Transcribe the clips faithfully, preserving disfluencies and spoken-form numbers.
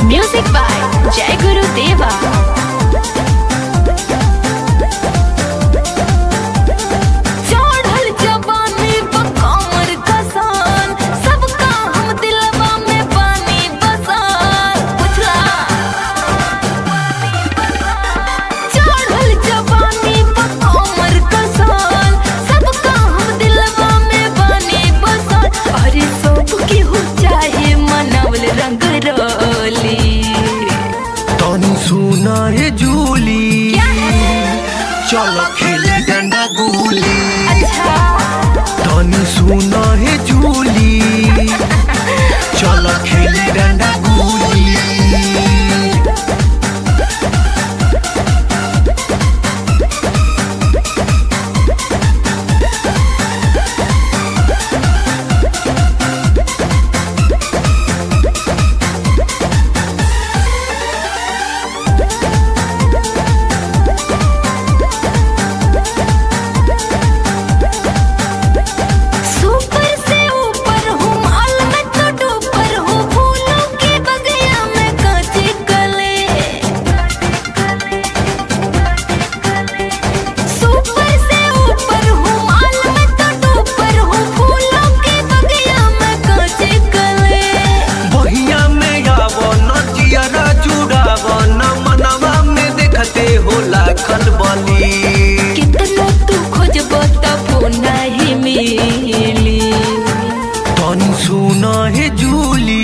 Music by जय गुरु देवा। सुना है जूली, चलो खेले डंडा गुली। अच्छा तनी सुना है जूली, चलो खेले डंडा गुली। कितना तू खोजबो तबो नहीं मिली। तनी सुना है जूली,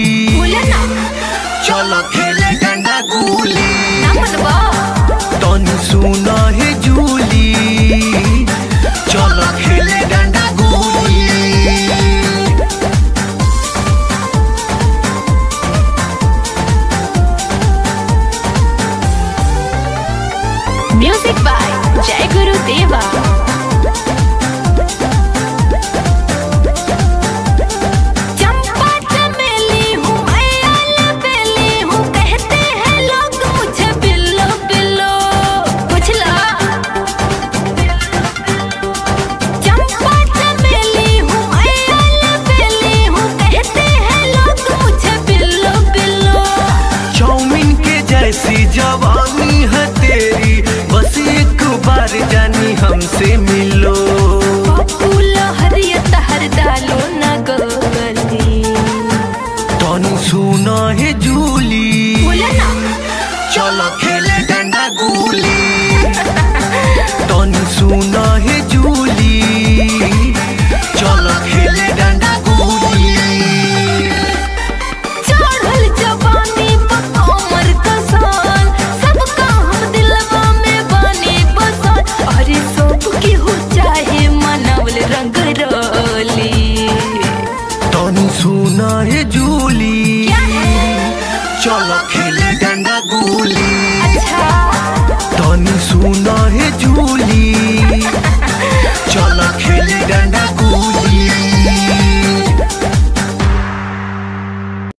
चलो खेले डंडा गुली। तनी सुना है जूली, चलो खेले डंडा गुली। म्यूजिक बाय जय गुरु देवा।